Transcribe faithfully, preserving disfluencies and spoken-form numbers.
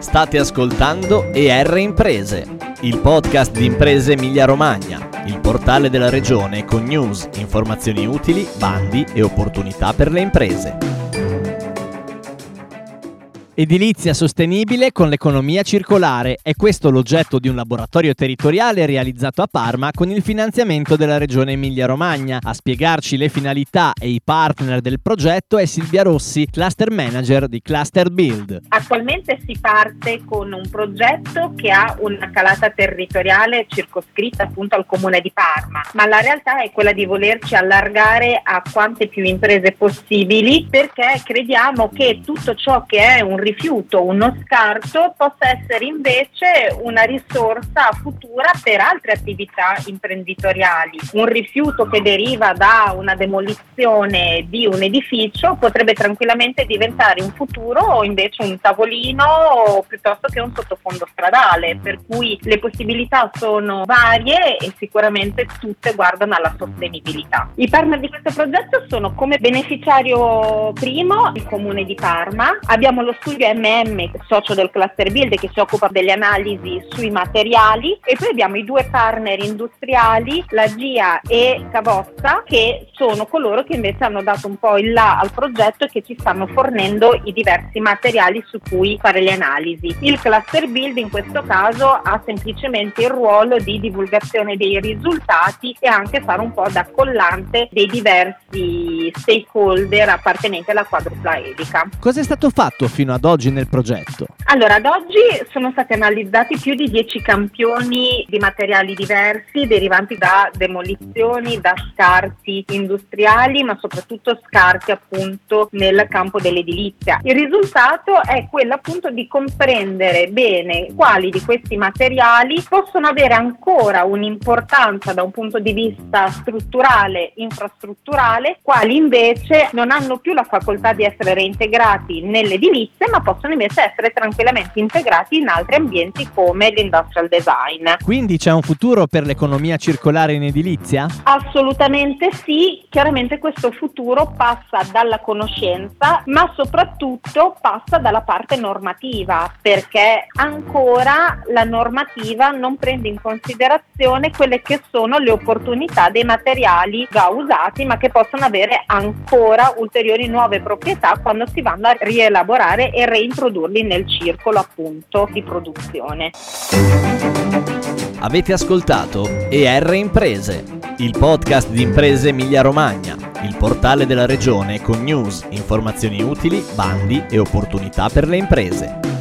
State ascoltando E R Imprese, il podcast di Imprese Emilia Romagna, il portale della regione con news, informazioni utili, bandi e opportunità per le imprese. Edilizia sostenibile con l'economia circolare. È questo l'oggetto di un laboratorio territoriale realizzato a Parma con il finanziamento della Regione Emilia-Romagna. A spiegarci le finalità e i partner del progetto è Silvia Rossi, Cluster Manager di Cluster Build. Attualmente si parte con un progetto che ha una calata territoriale circoscritta appunto al comune di Parma, ma la realtà è quella di volerci allargare a quante più imprese possibili, perché crediamo che tutto ciò che è un rifiuto, uno scarto, possa essere invece una risorsa futura per altre attività imprenditoriali. Un rifiuto che deriva da una demolizione di un edificio potrebbe tranquillamente diventare in futuro invece un tavolino piuttosto che un sottofondo stradale, per cui le possibilità sono varie e sicuramente tutte guardano alla sostenibilità. I partner di questo progetto sono come beneficiario primo il comune di Parma, abbiamo lo studio M M, socio del Cluster Build, che si occupa delle analisi sui materiali, e poi abbiamo i due partner industriali, la G I A e Cavossa, che sono coloro che invece hanno dato un po' il là al progetto e che ci stanno fornendo i diversi materiali su cui fare le analisi. Il Cluster Build in questo caso ha semplicemente il ruolo di divulgazione dei risultati e anche fare un po' da collante dei diversi stakeholder appartenenti alla quadrupla elica. Cosa è stato fatto fino ad oggi nel progetto? Allora, ad oggi sono stati analizzati più di dieci campioni di materiali diversi derivanti da demolizioni, da scarti industriali, ma soprattutto scarti appunto nel campo dell'edilizia. Il risultato è quello appunto di comprendere bene quali di questi materiali possono avere ancora un'importanza da un punto di vista strutturale, infrastrutturale, quali invece non hanno più la facoltà di essere reintegrati nell'edilizia, ma possono invece essere tranquillamente integrati in altri ambienti come l'industrial design. Quindi c'è un futuro per l'economia circolare in edilizia? Assolutamente sì, chiaramente questo futuro passa dalla conoscenza, ma soprattutto passa dalla parte normativa, perché ancora la normativa non prende in considerazione quelle che sono le opportunità dei materiali già usati, ma che possono avere ancora ulteriori nuove proprietà quando si vanno a rielaborare e reintrodurli nel circolo appunto di produzione. Avete ascoltato E R Imprese, il podcast di Imprese Emilia Romagna, il portale della regione con news, informazioni utili, bandi e opportunità per le imprese.